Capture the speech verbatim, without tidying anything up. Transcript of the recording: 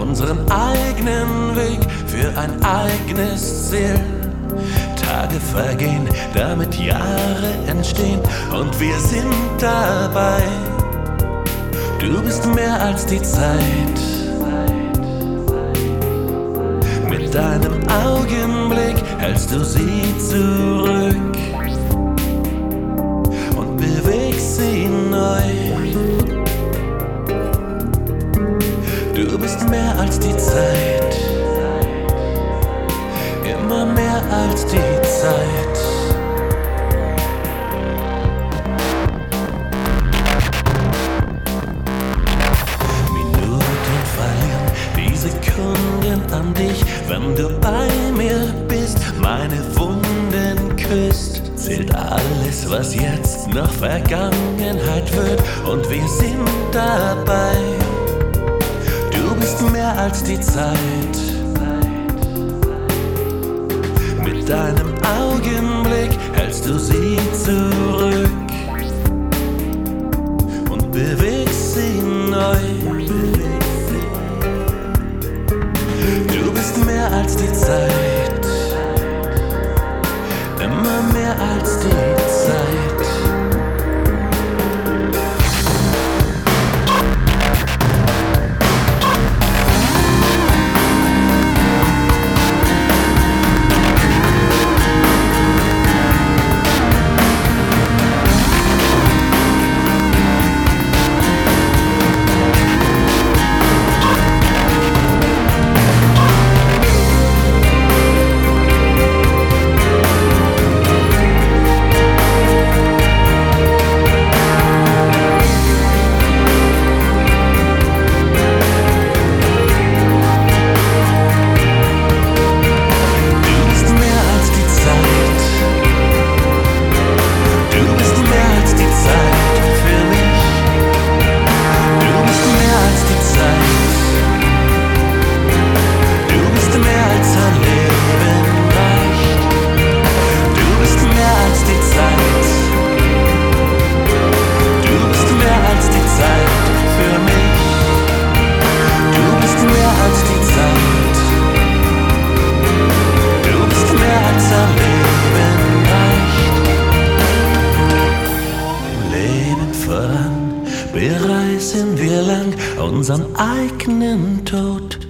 unseren eigenen Weg für ein eigenes Ziel. Tage vergehen, damit Jahre entstehen und wir sind dabei. Du bist mehr als die Zeit. Mit deinem Augenblick hältst du sie zurück und bewegst sie neu. Du bist mehr als die Zeit, immer mehr als die Zeit. Minuten verlieren die Sekunden an dich, wenn du bei mir bist, meine Wunden küsst. Zählt alles, was jetzt noch Vergangenheit wird, und wir sind dabei. Du bist mehr als die Zeit. Mit deinem Augenblick hältst du sie zurück und bewegst sie neu. Du bist mehr als die Zeit, immer mehr als die Zeit. Bereisen wir lang unseren eigenen Tod.